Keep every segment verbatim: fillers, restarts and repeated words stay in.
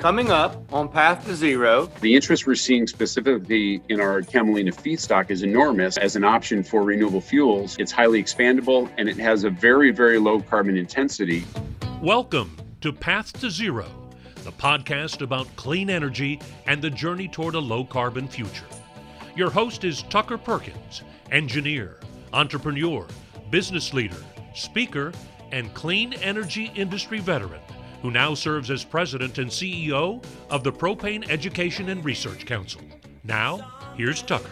Coming up on Path to Zero. The interest we're seeing specifically in our camelina feedstock is enormous as an option for renewable fuels. It's highly expandable and it has a very, very low carbon intensity. Welcome to Path to Zero, the podcast about clean energy and the journey toward a low-carbon future. Your host is Tucker Perkins, engineer, entrepreneur, business leader, speaker, and clean energy industry veteran, who now serves as president and C E O of the Propane Education and Research Council. Now, here's Tucker.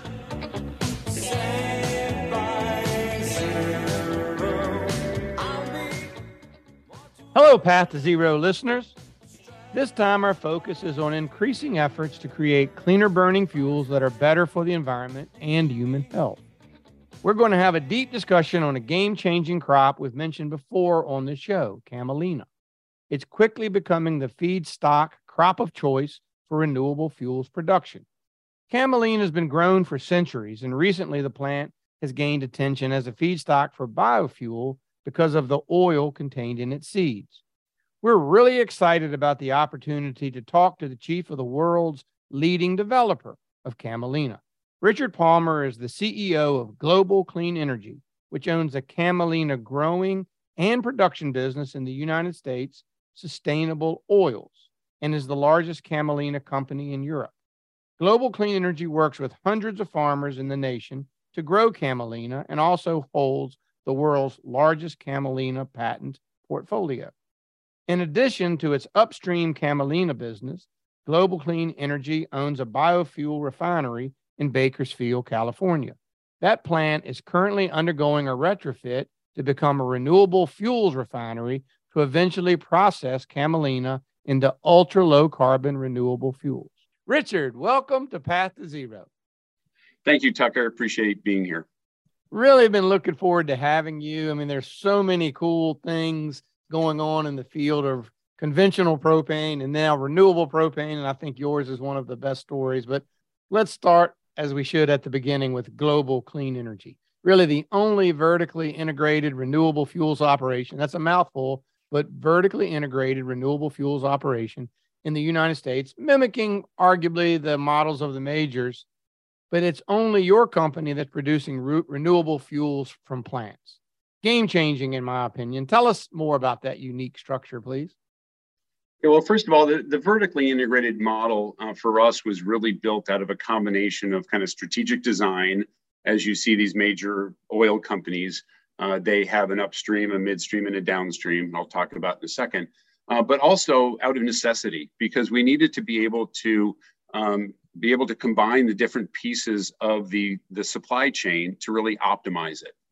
Hello, Path to Zero listeners. This time our focus is on increasing efforts to create cleaner burning fuels that are better for the environment and human health. We're going to have a deep discussion on a game-changing crop we've mentioned before on this show, camelina. It's quickly becoming the feedstock crop of choice for renewable fuels production. Camelina has been grown for centuries, and recently the plant has gained attention as a feedstock for biofuel because of the oil contained in its seeds. We're really excited about the opportunity to talk to the chief of the world's leading developer of camelina. Richard Palmer is the C E O of Global Clean Energy, which owns a camelina growing and production business in the United States, Sustainable Oils, and is the largest camelina company in Europe. Global Clean Energy works with hundreds of farmers in the nation to grow camelina and also holds the world's largest camelina patent portfolio. In addition to its upstream camelina business, Global Clean Energy owns a biofuel refinery in Bakersfield, California. That plant is currently undergoing a retrofit to become a renewable fuels refinery to eventually process camelina into ultra-low carbon renewable fuels. Richard, welcome to Path to Zero. Thank you, Tucker. Appreciate being here. Really been looking forward to having you. I mean, there's so many cool things going on in the field of conventional propane and now renewable propane, and I think yours is one of the best stories. But let's start, as we should at the beginning, with Global Clean Energy. Really the only vertically integrated renewable fuels operation, that's a mouthful, but vertically integrated renewable fuels operation in the United States, mimicking arguably the models of the majors, but it's only your company that's producing re- renewable fuels from plants. Game-changing, in my opinion. Tell us more about that unique structure, please. Yeah, well, first of all, the, the vertically integrated model uh, for us was really built out of a combination of kind of strategic design. As you see these major oil companies, uh, they have an upstream, a midstream, and a downstream. I'll talk about in a second. Uh, but also out of necessity, because we needed to be able to um, be able to combine the different pieces of the, the supply chain to really optimize it.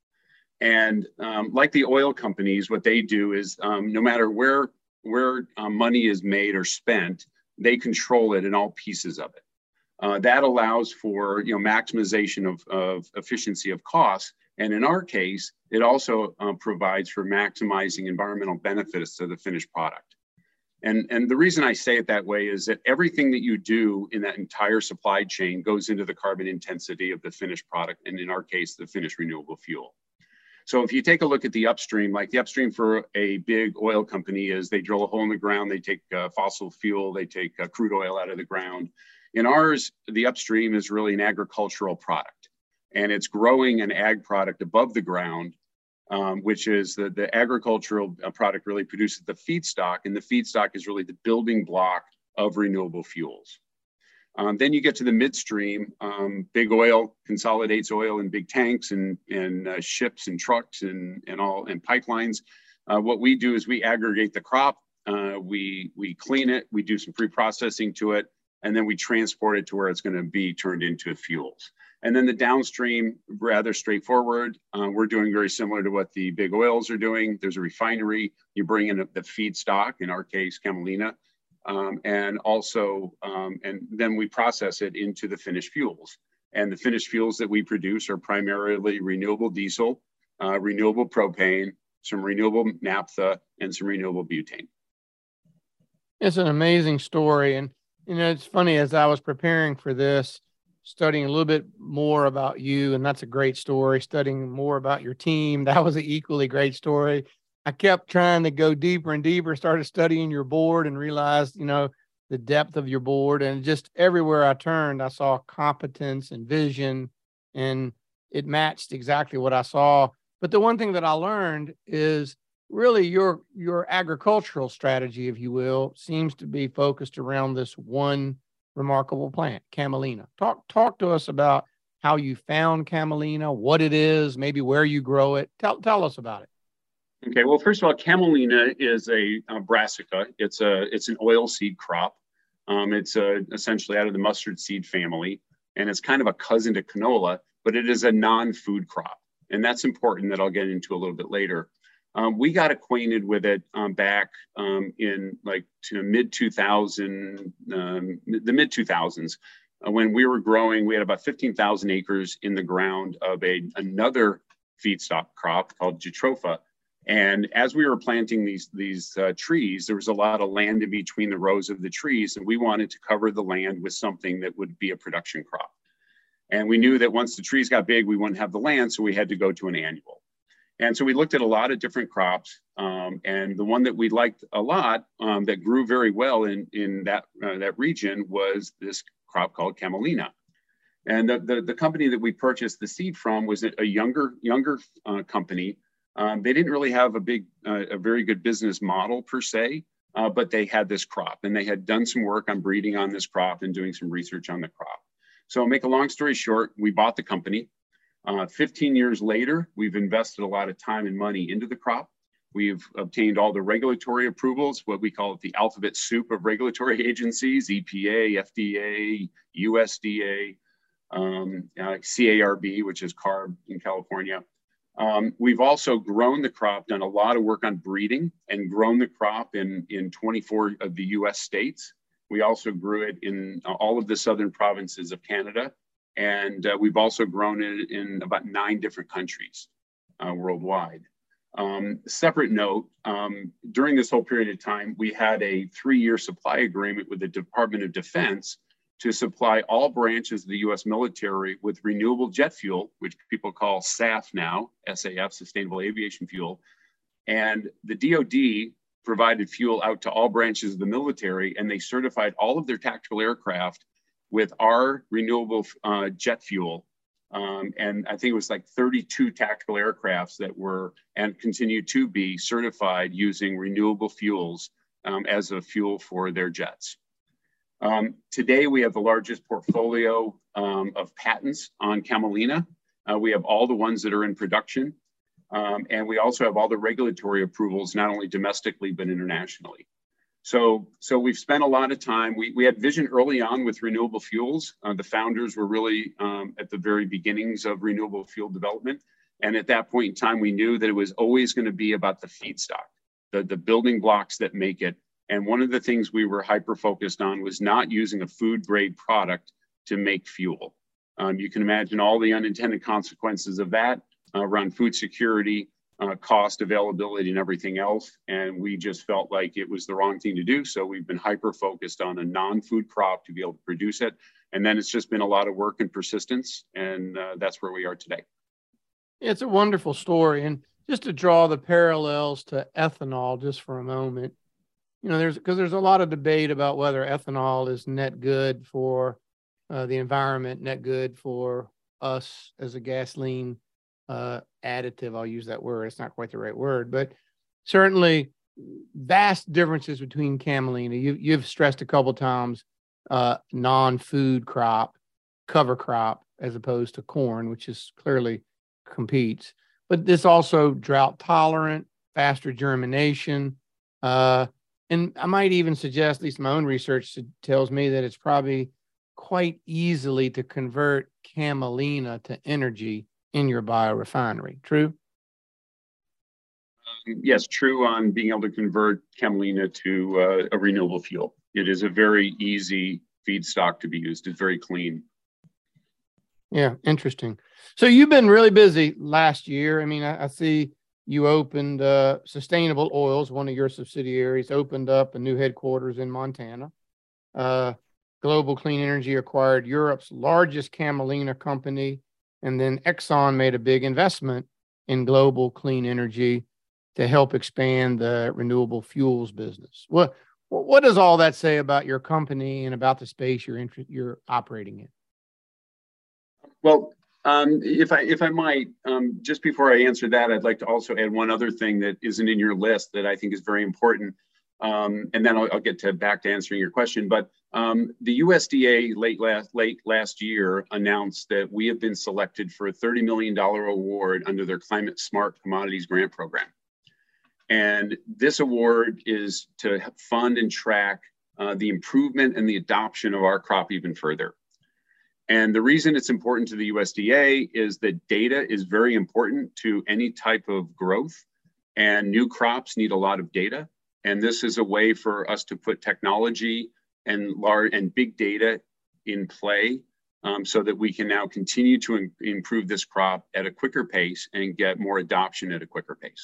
And um, like the oil companies, what they do is um, no matter where where uh, money is made or spent, they control it in all pieces of it. Uh, that allows for you know maximization of, of efficiency of costs. And in our case, it also uh, provides for maximizing environmental benefits to the finished product. And, and the reason I say it that way is that everything that you do in that entire supply chain goes into the carbon intensity of the finished product, and in our case, the finished renewable fuel. So if you take a look at the upstream, like the upstream for a big oil company is they drill a hole in the ground, they take uh, fossil fuel, they take uh, crude oil out of the ground. In ours, the upstream is really an agricultural product, and it's growing an ag product above the ground, um, which is the, the agricultural product really produces the feedstock, and the feedstock is really the building block of renewable fuels. Um, then you get to the midstream. Um, big oil consolidates oil in big tanks and, and uh, ships and trucks and, and all and pipelines. Uh, what we do is we aggregate the crop, uh, we, we clean it, we do some pre-processing to it, and then we transport it to where it's going to be turned into fuels. And then the downstream, rather straightforward. Uh, we're doing very similar to what the big oils are doing. There's a refinery. You bring in the feedstock, in our case, camelina. Um, and also, um, and then we process it into the finished fuels. And the finished fuels that we produce are primarily renewable diesel, uh, renewable propane, some renewable naphtha, and some renewable butane. It's an amazing story. And, you know, it's funny, as I was preparing for this, studying a little bit more about you, and that's a great story, studying more about your team, that was an equally great story. I kept trying to go deeper and deeper, started studying your board and realized, you know, the depth of your board, and just everywhere I turned, I saw competence and vision, and it matched exactly what I saw. But the one thing that I learned is really your your agricultural strategy, if you will, seems to be focused around this one remarkable plant, camelina. Talk talk to us about how you found camelina, what it is, maybe where you grow it. Tell tell us about it. Okay, well, first of all, camelina is a, a brassica. It's a it's an oil seed crop. Um, it's a, essentially out of the mustard seed family, and it's kind of a cousin to canola, but it is a non-food crop, and that's important. That I'll get into a little bit later. Um, we got acquainted with it um, back um, in like to mid two thousand, um, the mid two thousands, uh, when we were growing. We had about fifteen thousand acres in the ground of a another feedstock crop called Jatropha. And as we were planting these these uh, trees, there was a lot of land in between the rows of the trees, and we wanted to cover the land with something that would be a production crop. And we knew that once the trees got big, we wouldn't have the land, so we had to go to an annual. And so we looked at a lot of different crops, um, and the one that we liked a lot um, that grew very well in, in that, uh, that region was this crop called camelina. And the, the, the company that we purchased the seed from was a younger, younger uh, company. Um, they didn't really have a big, uh, a very good business model per se, uh, but they had this crop, and they had done some work on breeding on this crop and doing some research on the crop. So make a long story short, we bought the company. Uh, fifteen years later, we've invested a lot of time and money into the crop. We've obtained all the regulatory approvals, what we call it the alphabet soup of regulatory agencies, E P A, F D A, U S D A, um, uh, C A R B, which is CARB in California. Um, we've also grown the crop, done a lot of work on breeding, and grown the crop in, in twenty-four of the U S states. We also grew it in uh, all of the southern provinces of Canada. And uh, we've also grown it in about nine different countries uh, worldwide. Um, separate note, um, during this whole period of time, we had a three-year supply agreement with the Department of Defense to supply all branches of the U S military with renewable jet fuel, which people call S A F now, S A F, Sustainable Aviation Fuel. And the D O D provided fuel out to all branches of the military, and they certified all of their tactical aircraft with our renewable uh, jet fuel. Um, and I think it was like thirty-two tactical aircrafts that were and continue to be certified using renewable fuels um, as a fuel for their jets. Um, today, we have the largest portfolio um, of patents on camelina. Uh, we have all the ones that are in production. Um, and we also have all the regulatory approvals, not only domestically, but internationally. So, so we've spent a lot of time. We, we had vision early on with renewable fuels. Uh, the founders were really um, at the very beginnings of renewable fuel development. And at that point in time, we knew that it was always going to be about the feedstock, the, the building blocks that make it. And one of the things we were hyper-focused on was not using a food-grade product to make fuel. Um, you can imagine all the unintended consequences of that uh, around food security, Uh, cost, availability, and everything else. And we just felt like it was the wrong thing to do. So we've been hyper-focused on a non-food crop to be able to produce it. And then it's just been a lot of work and persistence. And uh, that's where we are today. It's a wonderful story. And just to draw the parallels to ethanol just for a moment, you know, there's because there's a lot of debate about whether ethanol is net good for uh, the environment, net good for us as a gasoline Uh, additive. I'll use that word. It's not quite the right word, but certainly vast differences between camelina. You, you've stressed a couple times uh, non-food crop, cover crop, as opposed to corn, which is clearly competes. But this also drought tolerant, faster germination. Uh, and I might even suggest, at least my own research tells me that it's probably quite easily to convert camelina to energy in your biorefinery. True? Um, yes, true on being able to convert camelina to uh, a renewable fuel. It is a very easy feedstock to be used. It's very clean. Yeah, interesting. So you've been really busy last year. I mean, I, I see you opened uh, Sustainable Oils, one of your subsidiaries, opened up a new headquarters in Montana. Uh, Global Clean Energy acquired Europe's largest camelina company. And then Exxon made a big investment in Global Clean Energy to help expand the renewable fuels business. What Well, what does all that say about your company and about the space you're in, you're operating in? Well, um, if I if I might, um, just before I answer that, I'd like to also add one other thing that isn't in your list that I think is very important, um, and then I'll, I'll get to back to answering your question. But um, the U S D A late last late last year announced that we have been selected for a thirty million dollars award under their Climate Smart Commodities Grant Program. And this award is to fund and track uh, the improvement and the adoption of our crop even further. And the reason it's important to the U S D A is that data is very important to any type of growth, and new crops need a lot of data. And this is a way for us to put technology and large and big data in play um, so that we can now continue to in- improve this crop at a quicker pace and get more adoption at a quicker pace.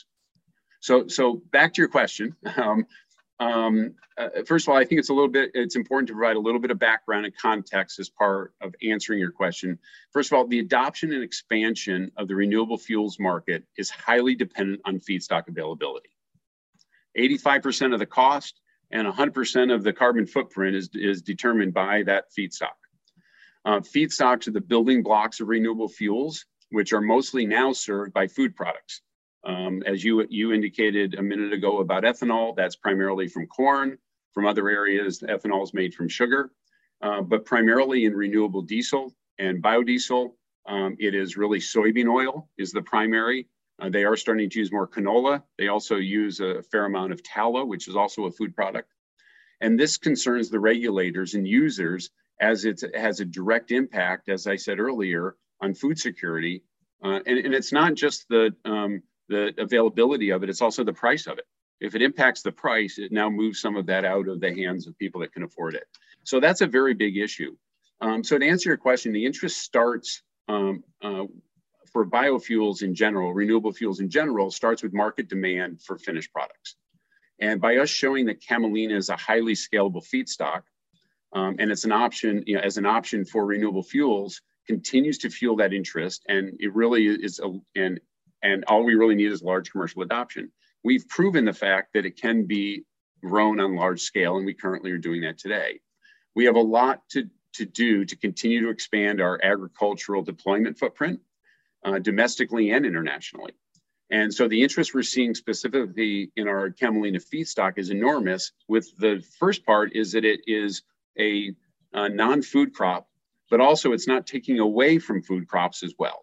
So, so back to your question. Um, um, uh, first of all, I think it's a little bit, it's important to provide a little bit of background and context as part of answering your question. First of all, the adoption and expansion of the renewable fuels market is highly dependent on feedstock availability. eighty-five percent of the cost and one hundred percent of the carbon footprint is, is determined by that feedstock. Uh, feedstocks are the building blocks of renewable fuels, which are mostly now served by food products. Um, as you, you indicated a minute ago about ethanol, that's primarily from corn. From other areas, ethanol is made from sugar, uh, but primarily in renewable diesel and biodiesel, um, it is really soybean oil is the primary. Uh, they are starting to use more canola. They also use a fair amount of tallow, which is also a food product. And this concerns the regulators and users as it has a direct impact, as I said earlier, on food security. Uh, and, and it's not just the um, the availability of it, it's also the price of it. If it impacts the price, it now moves some of that out of the hands of people that can afford it. So that's a very big issue. Um, so to answer your question, the interest starts um, uh, for biofuels in general, renewable fuels in general, starts with market demand for finished products. And by us showing that camelina is a highly scalable feedstock, um, and it's an option, you know, as an option for renewable fuels, continues to fuel that interest. And it really is, a, and And all we really need is large commercial adoption. We've proven the fact that it can be grown on large scale, and we currently are doing that today. We have a lot to, to do to continue to expand our agricultural deployment footprint, uh, domestically and internationally. And so the interest we're seeing specifically in our camelina feedstock is enormous. With the first part is that it is a, a non-food crop, but also it's not taking away from food crops as well.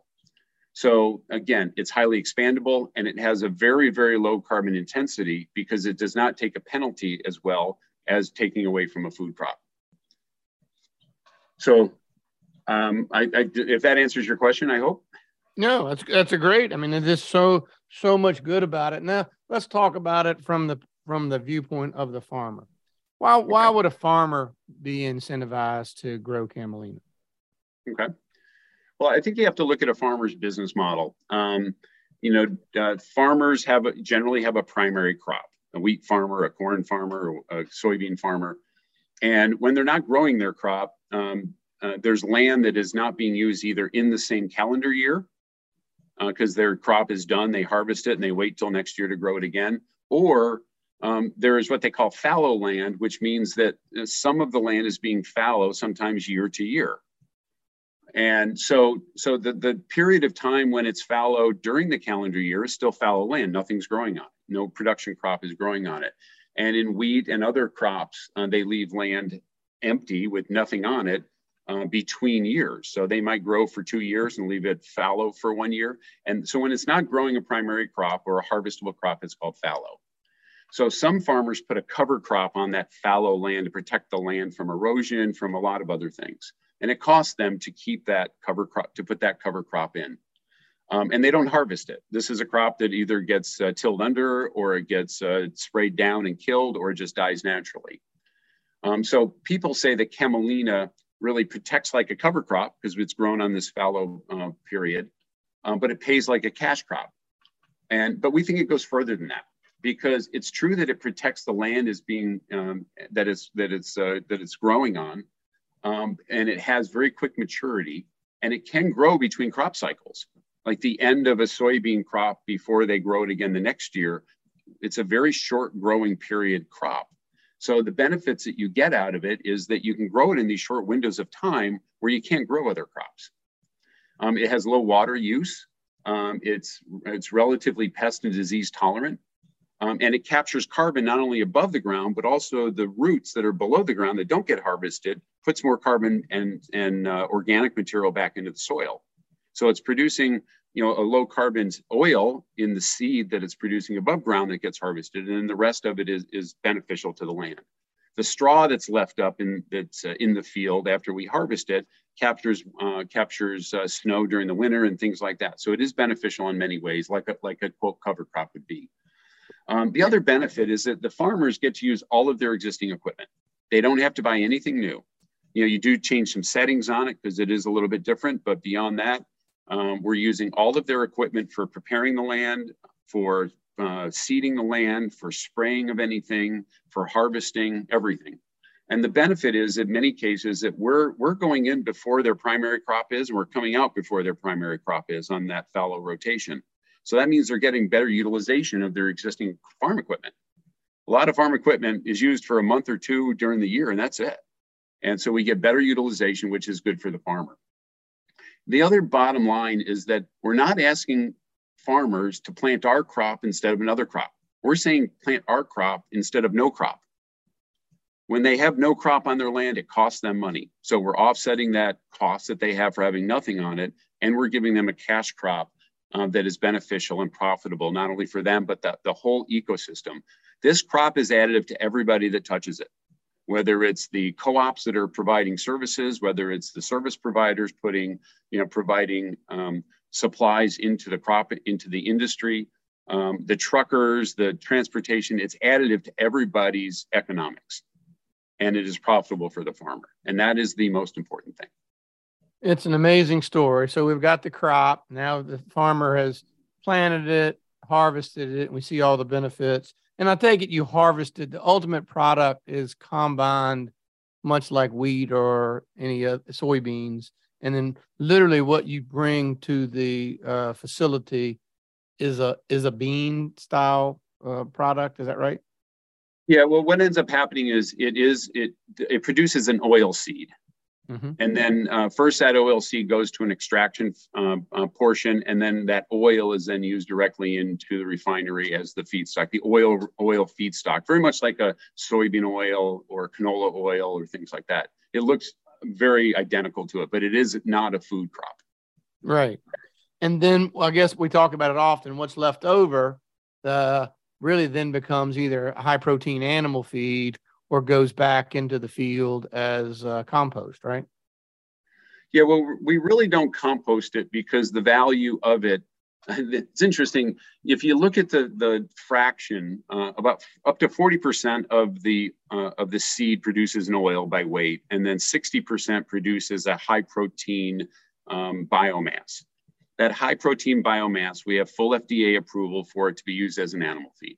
So again, it's highly expandable, and it has a very, very low carbon intensity because it does not take a penalty as well as taking away from a food crop. So um, I, I, if that answers your question, I hope. No, that's that's a great. I mean, there's just so so much good about it. Now let's talk about it from the from the viewpoint of the farmer. Why okay. why would a farmer be incentivized to grow camelina? Okay. Well, I think you have to look at a farmer's business model. Um, you know, uh, farmers have a, generally have a primary crop, a wheat farmer, a corn farmer, a soybean farmer. And when they're not growing their crop, um, uh, there's land that is not being used either in the same calendar year, because uh, their crop is done, they harvest it and they wait till next year to grow it again. Or um, there is what they call fallow land, which means that some of the land is being fallow sometimes year to year. And so, so the, the period of time when it's fallow during the calendar year is still fallow land. Nothing's growing on it. No production crop is growing on it. And in wheat and other crops, uh, they leave land empty with nothing on it uh, between years. So they might grow for two years and leave it fallow for one year. And so when it's not growing a primary crop or a harvestable crop, it's called fallow. So some farmers put a cover crop on that fallow land to protect the land from erosion, from a lot of other things. And it costs them to keep that cover crop, to put that cover crop in. Um, and they don't harvest it. This is a crop that either gets uh, tilled under, or it gets uh, sprayed down and killed, or it just dies naturally. Um, so people say that camelina really protects like a cover crop because it's grown on this fallow uh, period, um, but it pays like a cash crop. And but we think it goes further than that, because it's true that it protects the land as being um, that it's that it's uh, that it's growing on. Um, and it has very quick maturity, and it can grow between crop cycles. Like the end of a soybean crop before they grow it again the next year, it's a very short growing period crop. So the benefits that you get out of it is that you can grow it in these short windows of time where you can't grow other crops. Um, it has low water use. Um, it's, it's relatively pest and disease tolerant. Um, and it captures carbon not only above the ground, but also the roots that are below the ground that don't get harvested, puts more carbon and, and uh, organic material back into the soil. So it's producing, you know, a low carbon oil in the seed that it's producing above ground that gets harvested, and then the rest of it is, is beneficial to the land. The straw that's left up in that's uh, in the field after we harvest it captures uh, captures uh, snow during the winter and things like that. So it is beneficial in many ways, like a, like a quote cover crop would be. Um, the other benefit is that the farmers get to use all of their existing equipment. They don't have to buy anything new. You know, you do change some settings on it because it is a little bit different, but beyond that, um, we're using all of their equipment for preparing the land, for uh, seeding the land, for spraying of anything, for harvesting, everything. And the benefit is in many cases that we're, we're going in before their primary crop is, and we're coming out before their primary crop is on that fallow rotation. So that means they're getting better utilization of their existing farm equipment. A lot of farm equipment is used for a month or two during the year, and that's it. And so we get better utilization, which is good for the farmer. The other bottom line is that we're not asking farmers to plant our crop instead of another crop. We're saying plant our crop instead of no crop. When they have no crop on their land, it costs them money. So we're offsetting that cost that they have for having nothing on it, and we're giving them a cash crop Uh, that is beneficial and profitable, not only for them, but the, the whole ecosystem. This crop is additive to everybody that touches it, whether it's the co-ops that are providing services, whether it's the service providers putting, you know, providing um, supplies into the crop, into the industry, um, the truckers, the transportation, it's additive to everybody's economics. And it is profitable for the farmer. And that is the most important thing. It's an amazing story. So we've got the crop. Now the farmer has planted it, harvested it, and we see all the benefits. And I take it you harvested, the ultimate product is combined, much like wheat or any other soybeans. And then literally what you bring to the uh, facility is a is a bean style uh, product. Is that right? Yeah, well, what ends up happening is it is it it produces an oil seed. Mm-hmm. And then uh, first that oil seed goes to an extraction uh, uh, portion, and then that oil is then used directly into the refinery as the feedstock, the oil oil feedstock, very much like a soybean oil or canola oil or things like that. It looks very identical to it, but it is not a food crop. Right. And then well, I guess we talk about it often. What's left over uh, really then becomes either high protein animal feed or goes back into the field as uh, compost, right? Yeah, well, we really don't compost it because the value of it, it's interesting. If you look at the, the fraction, uh, about up to forty percent of the uh, of the seed produces an oil by weight, and then sixty percent produces a high protein um, biomass. That high protein biomass, we have full F D A approval for it to be used as an animal feed.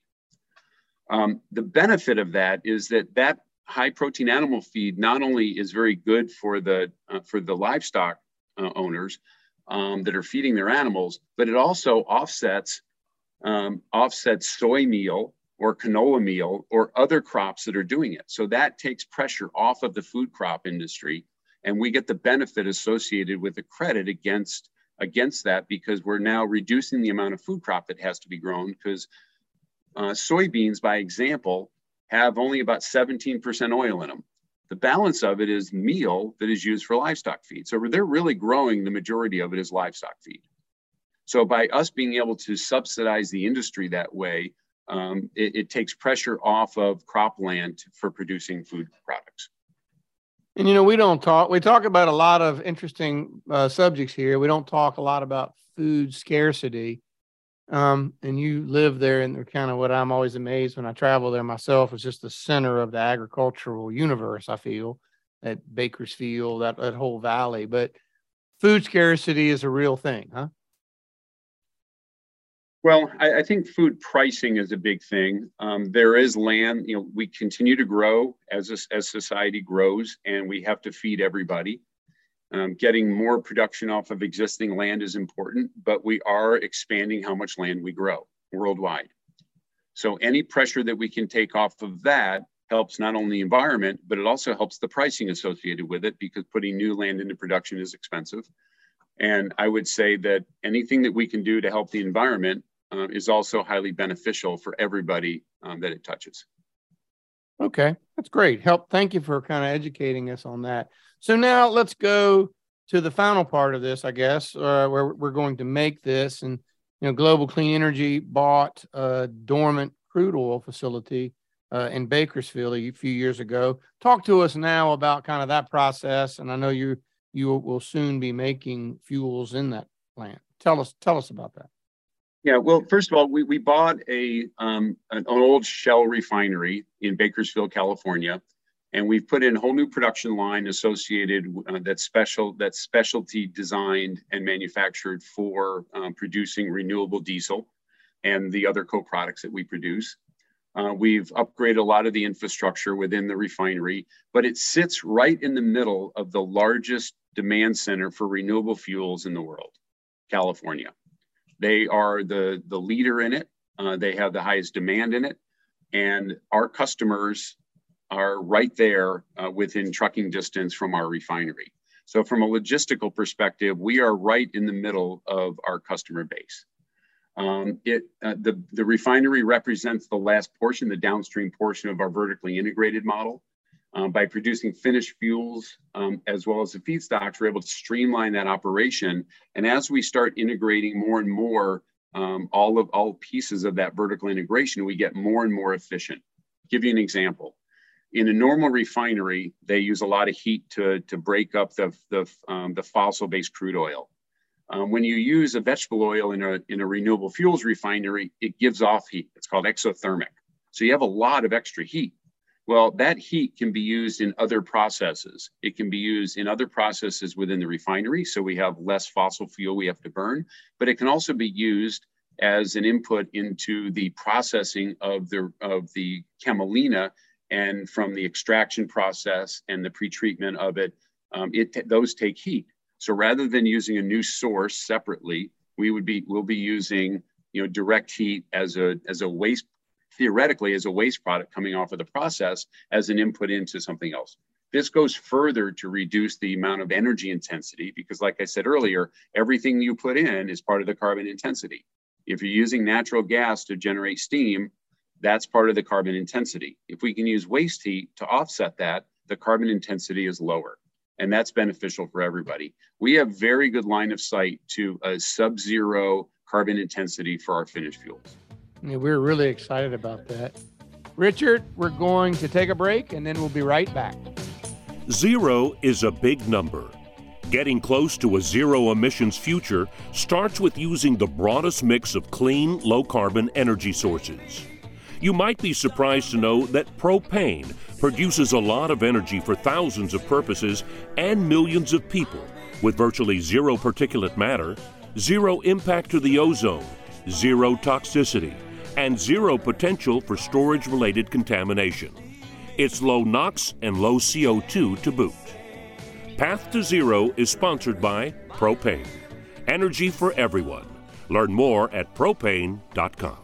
Um, the benefit of that is that that high protein animal feed not only is very good for the uh, for the livestock uh, owners um, that are feeding their animals, but it also offsets um, offsets soy meal or canola meal or other crops that are doing it. So that takes pressure off of the food crop industry, and we get the benefit associated with the credit against against that because we're now reducing the amount of food crop that has to be grown because Uh, soybeans, by example, have only about seventeen percent oil in them. The balance of it is meal that is used for livestock feed. So they're really growing the majority of it as livestock feed. So by us being able to subsidize the industry that way, um, it, it takes pressure off of cropland for producing food products. And, you know, we don't talk, we talk about a lot of interesting uh, subjects here. We don't talk a lot about food scarcity. Um, and you live there, and they're kind of what I'm always amazed when I travel there myself is just the center of the agricultural universe. I feel at Bakersfield, that, that whole valley, but food scarcity is a real thing, huh? Well, I, I think food pricing is a big thing. Um, there is land, you know, we continue to grow as, a, as society grows, and we have to feed everybody. Um, getting more production off of existing land is important, but we are expanding how much land we grow worldwide. So any pressure that we can take off of that helps not only the environment, but it also helps the pricing associated with it, because putting new land into production is expensive. And I would say that anything that we can do to help the environment uh, is also highly beneficial for everybody um, that it touches. Okay, that's great. Help. Thank you for kind of educating us on that. So now let's go to the final part of this, I guess, uh, where we're going to make this. And, you know, Global Clean Energy bought a dormant crude oil facility uh, in Bakersfield a few years ago. Talk to us now about kind of that process. And I know you you will soon be making fuels in that plant. Tell us tell us about that. Yeah, well, first of all, we, we bought a um, an old Shell refinery in Bakersfield, California, and we've put in a whole new production line associated uh, that's special that's specialty designed and manufactured for um, producing renewable diesel and the other co-products that we produce. Uh, we've upgraded a lot of the infrastructure within the refinery, but it sits right in the middle of the largest demand center for renewable fuels in the world, California. They are the, the leader in it. Uh, they have the highest demand in it. And our customers are right there uh, within trucking distance from our refinery. So from a logistical perspective, we are right in the middle of our customer base. Um, it, uh, the, the refinery represents the last portion, the downstream portion of our vertically integrated model. Um, by producing finished fuels um, as well as the feedstocks, we're able to streamline that operation. And as we start integrating more and more, um, all of all pieces of that vertical integration, we get more and more efficient. Give you an example. In a normal refinery, they use a lot of heat to, to break up the, the, um, the fossil-based crude oil. Um, when you use a vegetable oil in a, in a renewable fuels refinery, it gives off heat. It's called exothermic. So you have a lot of extra heat. Well, that heat can be used in other processes. It can be used in other processes within the refinery, so we have less fossil fuel we have to burn, but it can also be used as an input into the processing of the, of the camelina, and from the extraction process and the pretreatment of it, um, it those take heat. So rather than using a new source separately, we would be, we'll be using, you know, direct heat as a, as a waste theoretically as a waste product coming off of the process as an input into something else. This goes further to reduce the amount of energy intensity, because like I said earlier, everything you put in is part of the carbon intensity. If you're using natural gas to generate steam, that's part of the carbon intensity. If we can use waste heat to offset that, the carbon intensity is lower, and that's beneficial for everybody. We have very good line of sight to a sub-zero carbon intensity for our finished fuels. Yeah, we're really excited about that. Richard, we're going to take a break and then we'll be right back. Zero is a big number. Getting close to a zero emissions future starts with using the broadest mix of clean, low-carbon energy sources. You might be surprised to know that propane produces a lot of energy for thousands of purposes and millions of people, with virtually zero particulate matter, zero impact to the ozone, zero toxicity, and zero potential for storage-related contamination. It's low NOx and low C O two to boot. Path to Zero is sponsored by Propane. Energy for everyone. Learn more at propane dot com.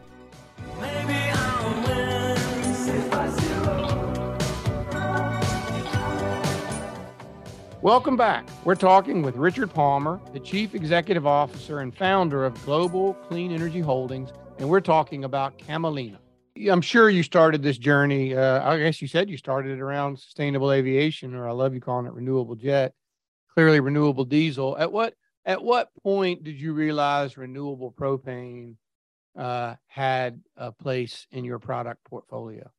Welcome back. We're talking with Richard Palmer, the Chief Executive Officer and founder of Global Clean Energy Holdings, and we're talking about camelina. I'm sure you started this journey, uh, I guess you said you started it around sustainable aviation, or I love you calling it renewable jet, clearly renewable diesel. At what at what point did you realize renewable propane uh, had a place in your product portfolio?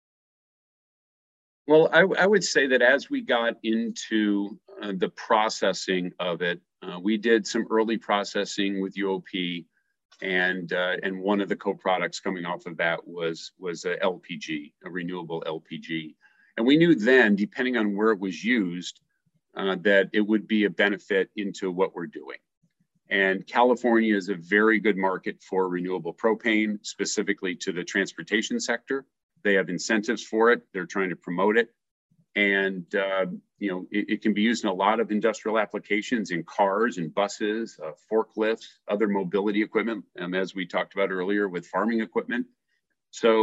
Well, I, I would say that as we got into uh, the processing of it, uh, we did some early processing with U O P, and uh, and one of the co-products coming off of that was was a L P G, a renewable L P G, and we knew then, depending on where it was used, uh, that it would be a benefit into what we're doing. And California is a very good market for renewable propane, specifically to the transportation sector. They have incentives for it. They're trying to promote it. And, uh, you know, it, it can be used in a lot of industrial applications, in cars and buses, uh, forklifts, other mobility equipment, um, as we talked about earlier with farming equipment. So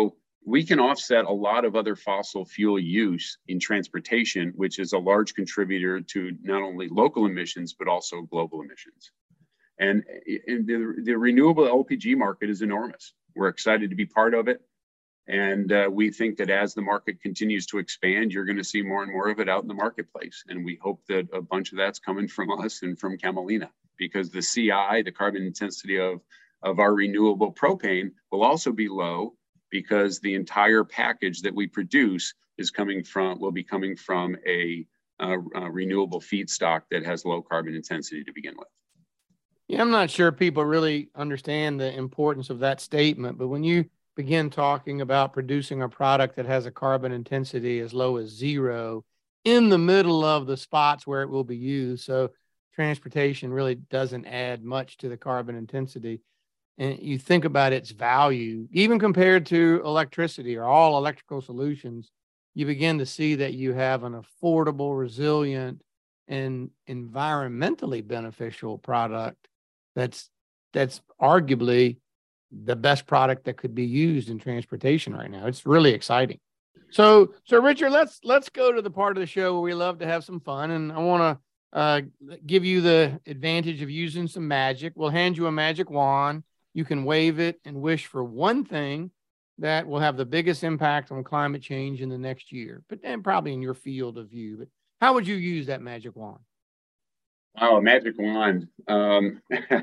we can offset a lot of other fossil fuel use in transportation, which is a large contributor to not only local emissions, but also global emissions. And, and the, the renewable L P G market is enormous. We're excited to be part of it. And uh, we think that as the market continues to expand, you're going to see more and more of it out in the marketplace. And we hope that a bunch of that's coming from us and from Camelina, because the C I, the carbon intensity of, of our renewable propane, will also be low, because the entire package that we produce is coming from, will be coming from a, uh, a renewable feedstock that has low carbon intensity to begin with. Yeah, I'm not sure people really understand the importance of that statement, but when you begin talking about producing a product that has a carbon intensity as low as zero in the middle of the spots where it will be used, so transportation really doesn't add much to the carbon intensity. And you think about its value, even compared to electricity or all electrical solutions, you begin to see that you have an affordable, resilient, and environmentally beneficial product that's that's arguably the best product that could be used in transportation right now. It's really exciting. So, so Richard, let's let's go to the part of the show where we love to have some fun, and I want to uh, give you the advantage of using some magic. We'll hand you a magic wand. You can wave it and wish for one thing that will have the biggest impact on climate change in the next year, but and probably in your field of view. But how would you use that magic wand? Oh, a magic wand. Um,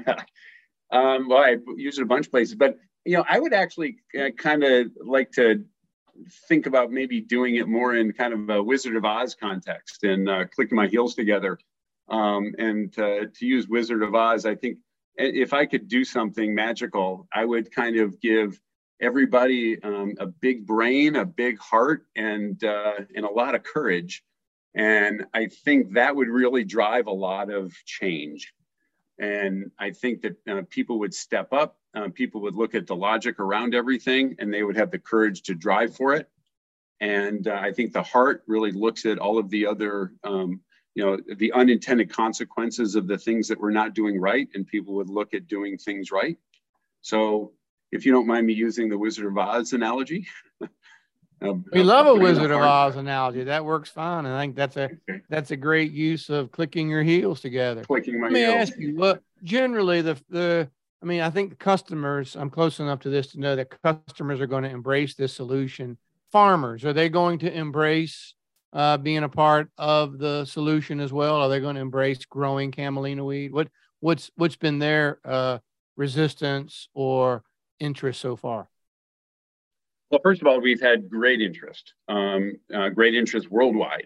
um, well, I use it a bunch of places, but you know, I would actually uh, kind of like to think about maybe doing it more in kind of a Wizard of Oz context and uh, clicking my heels together. Um, and uh, to use Wizard of Oz, I think if I could do something magical, I would kind of give everybody um, a big brain, a big heart, and uh, and a lot of courage. And I think that would really drive a lot of change. And I think that uh, people would step up, uh, people would look at the logic around everything, and they would have the courage to drive for it. And uh, I think the heart really looks at all of the other, um, you know, the unintended consequences of the things that we're not doing right, and people would look at doing things right. So if you don't mind me using the Wizard of Oz analogy. We love a Wizard of Oz analogy. That works fine. I think that's a okay. that's a great use of clicking your heels together. Clicking my Let me heels. ask you, what generally the the I mean, I think the customers, I'm close enough to this to know that customers are going to embrace this solution. Farmers, are they going to embrace uh, being a part of the solution as well? Are they going to embrace growing camelina weed? What what's what's been their uh, resistance or interest so far? Well, first of all, we've had great interest, um, uh, great interest worldwide.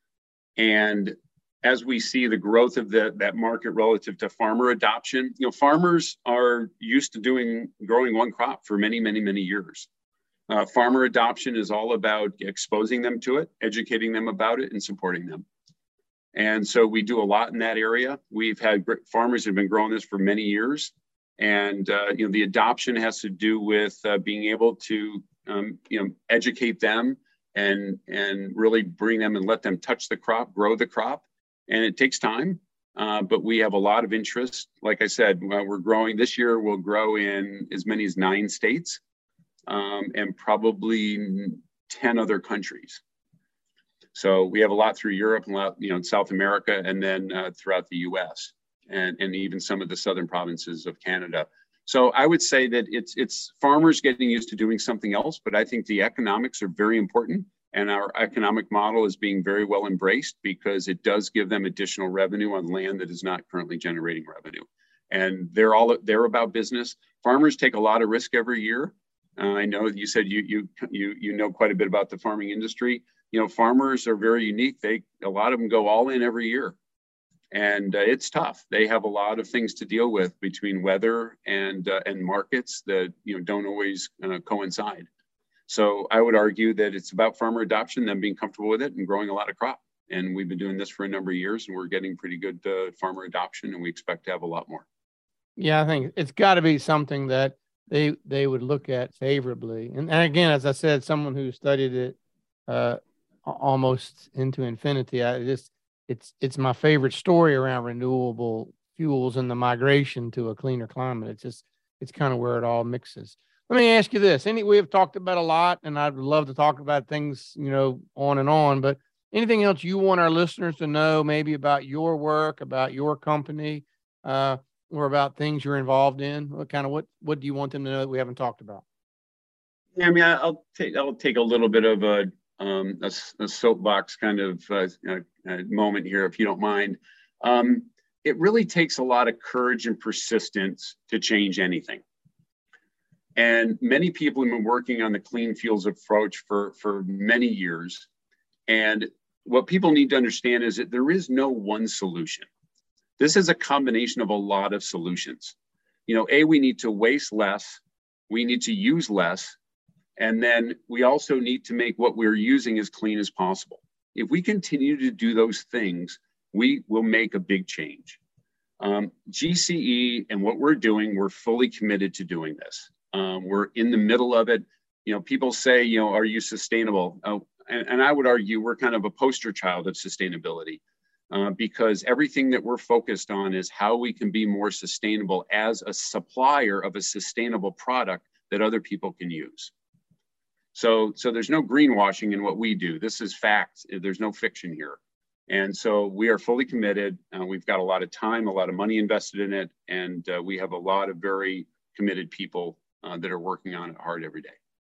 And as we see the growth of the, that market relative to farmer adoption, you know, farmers are used to doing, growing one crop for many, many, many years. Uh, farmer adoption is all about exposing them to it, educating them about it, and supporting them. And so we do a lot in that area. We've had farmers who have been growing this for many years. And, uh, you know, the adoption has to do with uh, being able to Um, you know, educate them and and really bring them and let them touch the crop, grow the crop, and it takes time. Uh, but we have a lot of interest. Like I said, we're growing this year. We'll grow in as many as nine states um, and probably ten other countries. So we have a lot through Europe and a lot, you know, in South America, and then uh, throughout the U S and and even some of the southern provinces of Canada. So I would say that it's it's farmers getting used to doing something else, but I think the economics are very important, and our economic model is being very well embraced because it does give them additional revenue on land that is not currently generating revenue. And they're all they're about business. Farmers take a lot of risk every year. Uh, I know you said you you you you know quite a bit about the farming industry. You know, farmers are very unique. They a lot of them go all in every year. And uh, it's tough. They have a lot of things to deal with between weather and uh, and markets that you know don't always uh, coincide. So I would argue that it's about farmer adoption, them being comfortable with it, and growing a lot of crop. And we've been doing this for a number of years, and we're getting pretty good uh, farmer adoption, and we expect to have a lot more. Yeah, I think it's got to be something that they they would look at favorably. And, and again, as I said, someone who studied it uh, almost into infinity, I just. It's it's my favorite story around renewable fuels and the migration to a cleaner climate. It's just, it's kind of where it all mixes. Let me ask you this. Any, we have talked about a lot, and I'd love to talk about things, you know, on and on, but anything else you want our listeners to know, maybe about your work, about your company, uh, or about things you're involved in? What kind of, what, what do you want them to know that we haven't talked about? Yeah, I mean, I'll take, I'll take a little bit of a, um, a, a soapbox kind of uh, uh, moment here, if you don't mind. Um, it really takes a lot of courage and persistence to change anything. And many people have been working on the clean fuels approach for, for many years. And what people need to understand is that there is no one solution. This is a combination of a lot of solutions. You know, A, we need to waste less, we need to use less, and then we also need to make what we're using as clean as possible. If we continue to do those things, we will make a big change. Um, G C E and what we're doing, we're fully committed to doing this. Um, we're in the middle of it. You know, people say, you know, are you sustainable? Uh, and, and I would argue we're kind of a poster child of sustainability uh, because everything that we're focused on is how we can be more sustainable as a supplier of a sustainable product that other people can use. So, so there's no greenwashing in what we do. This is fact. There's no fiction here. And so we are fully committed. Uh, we've got a lot of time, a lot of money invested in it. And uh, we have a lot of very committed people uh, that are working on it hard every day.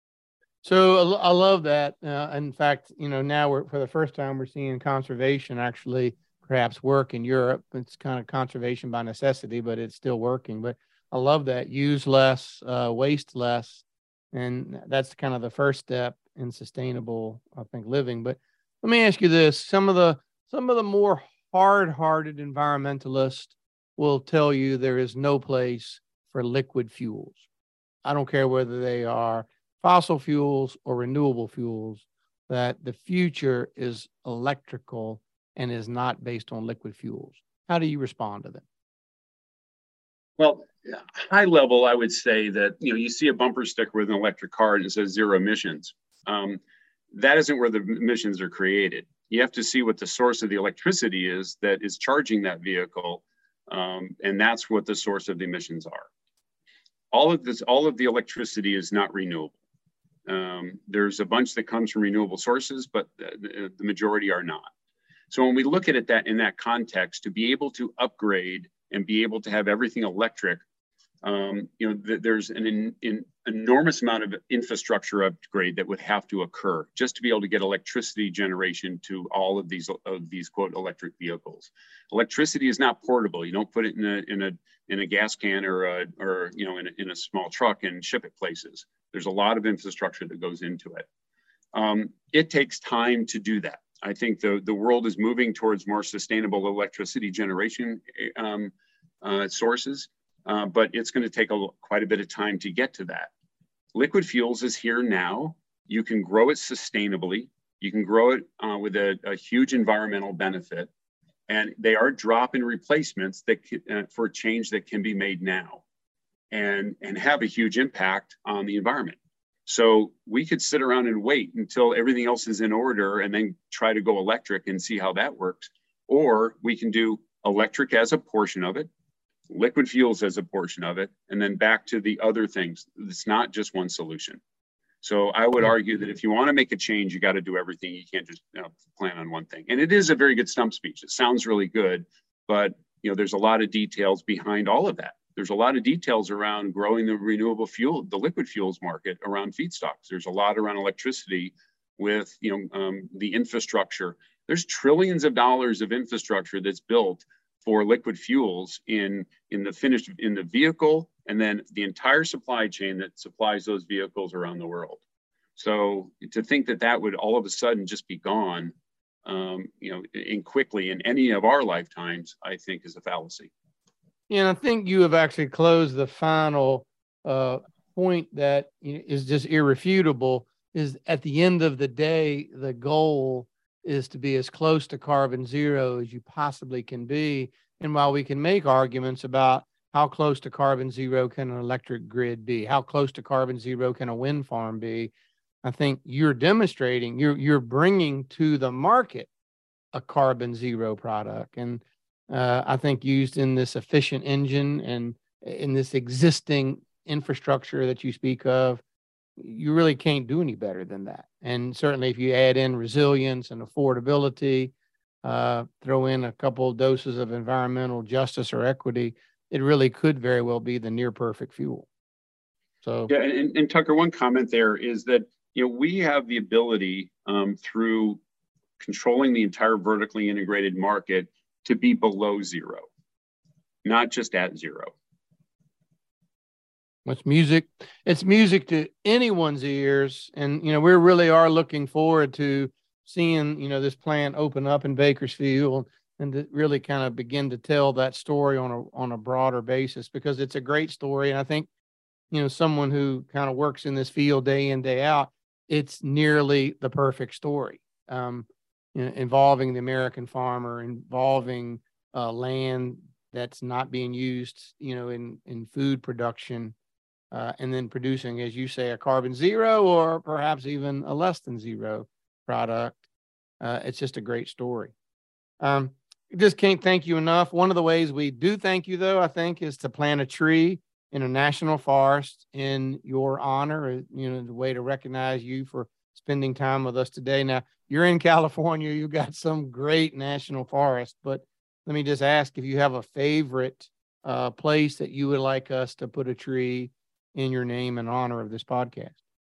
So I love that. Uh, in fact, you know, now we're, for the first time, we're seeing conservation actually perhaps work in Europe. It's kind of conservation by necessity, but it's still working. But I love that. Use less, uh, waste less. And that's kind of the first step in sustainable, I think, living. But let me ask you this. Some of the, some of the more hard-hearted environmentalists will tell you there is no place for liquid fuels. I don't care whether they are fossil fuels or renewable fuels, that the future is electrical and is not based on liquid fuels. How do you respond to that? Well, high level, I would say that, you know, you see a bumper sticker with an electric car and it says zero emissions. Um, that isn't where the emissions are created. You have to see what the source of the electricity is that is charging that vehicle. Um, and that's what the source of the emissions are. All of this, all of the electricity is not renewable. Um, there's a bunch that comes from renewable sources, but the, the majority are not. So when we look at it that in that context, to be able to upgrade and be able to have everything electric, um, you know, th there's an in, in enormous amount of infrastructure upgrade that would have to occur just to be able to get electricity generation to all of these of these quote electric vehicles. Electricity is not portable. You don't put it in a in a in a gas can or a, or you know in a, in a small truck and ship it places. There's a lot of infrastructure that goes into it. Um, it takes time to do that. I think the, the world is moving towards more sustainable electricity generation um, uh, sources, uh, but it's going to take a, quite a bit of time to get to that. Liquid fuels is here now. You can grow it sustainably. You can grow it uh, with a, a huge environmental benefit, and they are drop-in replacements that uh, for change that can be made now and, and have a huge impact on the environment. So we could sit around and wait until everything else is in order and then try to go electric and see how that works. Or we can do electric as a portion of it, liquid fuels as a portion of it, and then back to the other things. It's not just one solution. So I would argue that if you want to make a change, you got to do everything. You can't just you know, plan on one thing. And it is a very good stump speech. It sounds really good, but you know, there's a lot of details behind all of that. There's a lot of details around growing the renewable fuel, the liquid fuels market around feedstocks. There's a lot around electricity with you know um, the infrastructure. There's trillions of dollars of infrastructure that's built for liquid fuels in, in the finished, in the vehicle, and then the entire supply chain that supplies those vehicles around the world. So to think that that would all of a sudden just be gone, um, you know, in quickly in any of our lifetimes, I think is a fallacy. Yeah, and I think you have actually closed the final uh, point that is just irrefutable, is at the end of the day, the goal is to be as close to carbon zero as you possibly can be. And while we can make arguments about how close to carbon zero can an electric grid be, how close to carbon zero can a wind farm be, I think you're demonstrating, you're, you're bringing to the market a carbon zero product. And Uh, I think used in this efficient engine and in this existing infrastructure that you speak of, you really can't do any better than that. And certainly if you add in resilience and affordability, uh, throw in a couple of doses of environmental justice or equity, it really could very well be the near perfect fuel. So yeah, and, and Tucker, one comment there is that, you know, we have the ability um, through controlling the entire vertically integrated market to be below zero, not just at zero. It's music. It's music to anyone's ears. And, you know, we really are looking forward to seeing, you know, this plant open up in Bakersfield and to really kind of begin to tell that story on a, on a broader basis, because it's a great story. And I think, you know, someone who kind of works in this field day in, day out, it's nearly the perfect story, um, you know, involving the American farmer, involving uh, land that's not being used, you know, in, in food production. Uh, and then producing, as you say, a carbon zero or perhaps even a less than zero product. Uh, it's just a great story. Um, just can't thank you enough. One of the ways we do thank you, though, I think, is to plant a tree in a national forest in your honor. You know, the way to recognize you for spending time with us today. Now, you're in California. You got some great national forest, but let me just ask if you have a favorite uh, place that you would like us to put a tree in your name in honor of this podcast.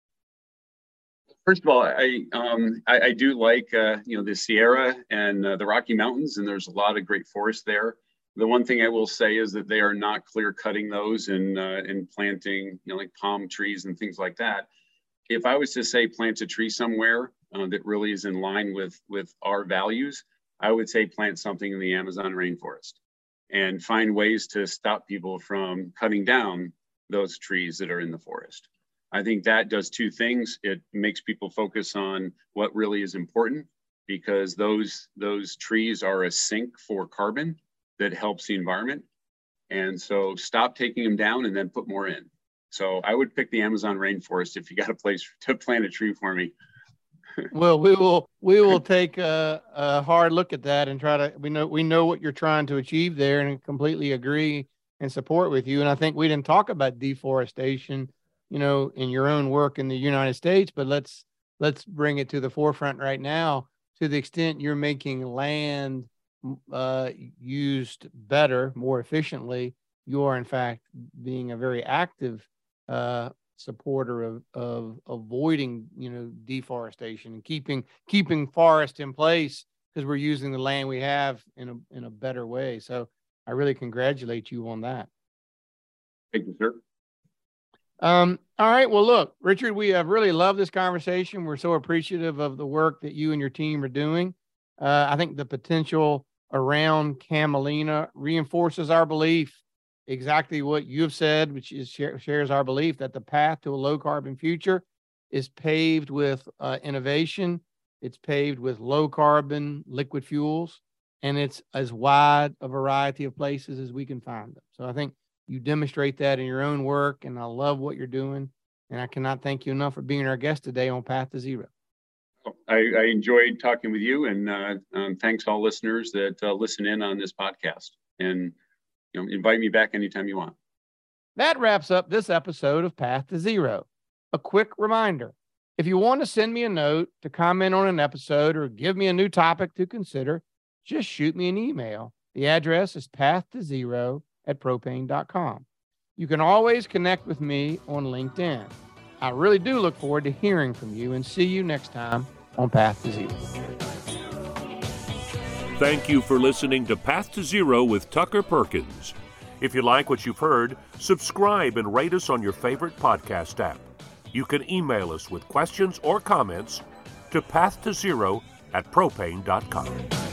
First of all, I um, I, I do like uh, you know the Sierra and uh, the Rocky Mountains, and there's a lot of great forests there. The one thing I will say is that they are not clear cutting those and uh, and planting, you know, like palm trees and things like that. If I was to say plant a tree somewhere uh, that really is in line with with our values, I would say plant something in the Amazon rainforest and find ways to stop people from cutting down those trees that are in the forest. I think that does two things. It makes people focus on what really is important, because those those trees are a sink for carbon that helps the environment. And so stop taking them down and then put more in. So I would pick the Amazon rainforest if you got a place to plant a tree for me. Well, we will we will take a, a hard look at that and try to, we know we know what you're trying to achieve there, and completely agree and support with you. And I think we didn't talk about deforestation, you know, in your own work in the United States, but let's let's bring it to the forefront right now. To the extent you're making land uh, used better, more efficiently, you are in fact being a very active uh, supporter of of avoiding, you know, deforestation and keeping keeping forest in place, because we're using the land we have in a in a better way. So I really congratulate you on that. Thank you, sir. Um, all right. Well, look, Richard, we have really loved this conversation. We're so appreciative of the work that you and your team are doing. Uh, I think the potential around Camelina reinforces our belief, exactly what you've said, which is share, shares our belief that the path to a low carbon future is paved with uh, innovation. It's paved with low carbon liquid fuels, and it's as wide a variety of places as we can find them. So I think you demonstrate that in your own work, and I love what you're doing. And I cannot thank you enough for being our guest today on Path to Zero. I, I enjoyed talking with you, and uh, um, thanks all listeners that uh, listen in on this podcast. And you know, invite me back anytime you want. That wraps up this episode of Path to Zero. A quick reminder: if you want to send me a note to comment on an episode or give me a new topic to consider, just shoot me an email. The address is path to zero at propane dot com. You can always connect with me on LinkedIn. I really do look forward to hearing from you, and see you next time on Path to Zero. Thank you for listening to Path to Zero with Tucker Perkins. If you like what you've heard, subscribe and rate us on your favorite podcast app. You can email us with questions or comments to path to zero at propane dot com.